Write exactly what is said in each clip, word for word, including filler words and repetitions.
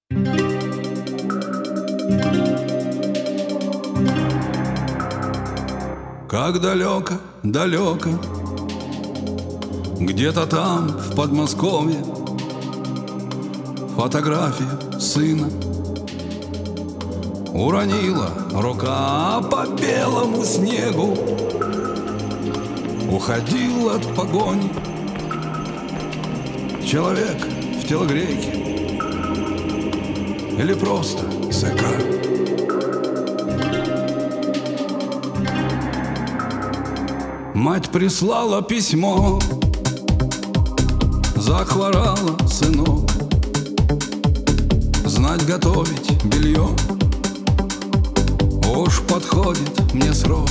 Как далеко, далеко, где-то там, в Подмосковье, фотография сына уронила рука по белому снегу. Уходил от погони человек в телогрейке или просто ЗК. Мать прислала письмо, захворала сынок, знать готовить белье, уж подходит мне срок.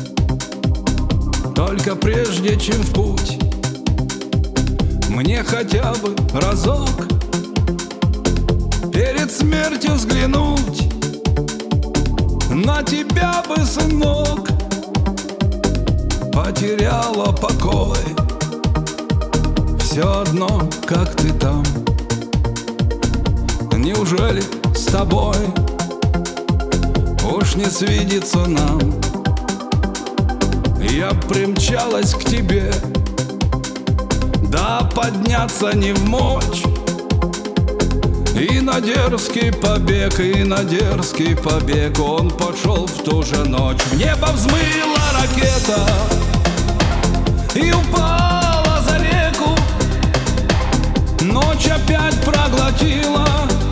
Только прежде чем в путь, мне хотя бы разок перед смертью взглянуть на тебя бы, сынок. Потеряла покой, все одно, как ты там. Неужели с тобой уж не свидится нам? Я примчалась к тебе, да подняться не вмочь. И на дерзкий побег, и на дерзкий побег он пошел в ту же ночь. В небо взмыла ракета и упала за реку. Ночь опять проглотила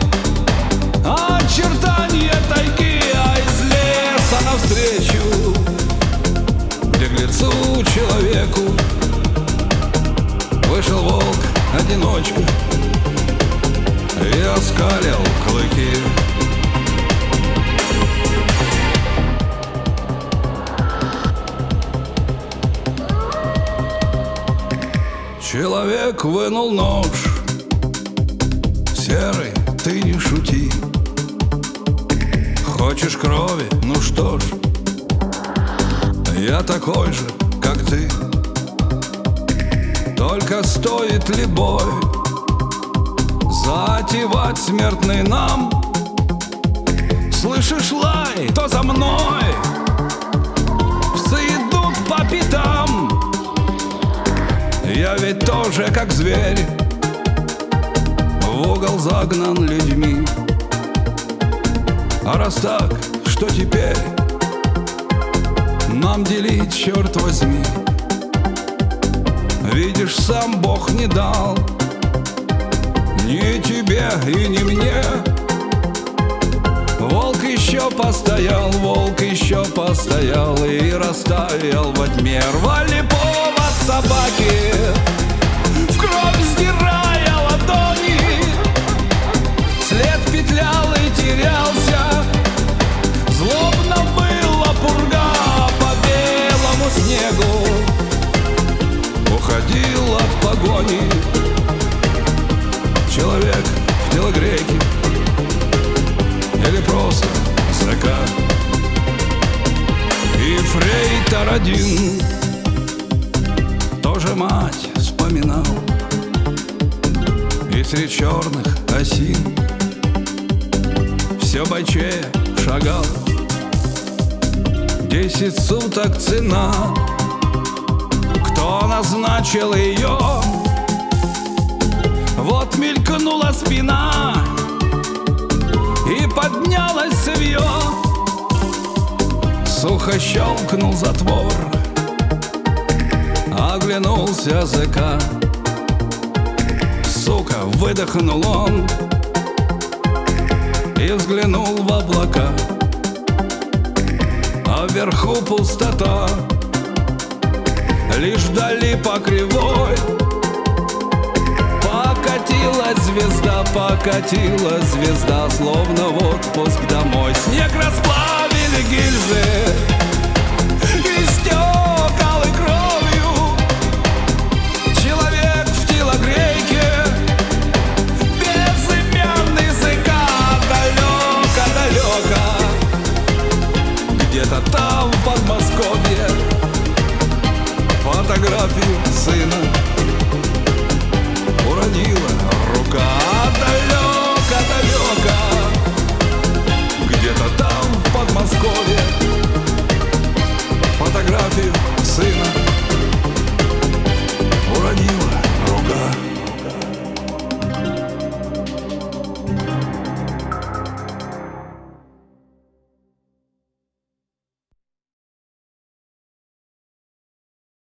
очертания тайги, а из леса навстречу беглецу человеку вышел волк-одиночка и оскалил клыки. Человек вынул нож. Серый, ты не шути. Хочешь крови? Ну что ж, я такой же, как ты. Только стоит ли бой затевать смертный нам? Слышишь лай, то за мной псы идут по пятам. Я ведь тоже как зверь, в угол загнан людьми. А раз так, что теперь нам делить, черт возьми? Видишь, сам Бог не дал ни тебе и ни мне. Волк еще постоял, волк еще постоял и растаял во тьме. Рвали повод собаки, в кровь сдирая ладони. След петлял и терялся, злобно была пурга по белому снегу. Уходил от погони человек в телогрейке или просто ЗК. И фрейтор один тоже мать вспоминал, и средь черных осин все бойчее шагал. Десять суток цена, кто назначил ее? Вот мелькнула спина и поднялось цевье. Сухо щелкнул затвор, оглянулся ЗК. Сука, выдохнул он и взглянул в облака. А вверху пустота, лишь вдали по кривой покатилась звезда, покатилась звезда, словно в отпуск домой. Снег расплавили гильзы, истекал и кровью. Человек в телогрейке, безымянный ЗК. Далеко-далеко, где-то там в Подмосковье, фотографию сына уронила рука. Далеко-далеко, любовью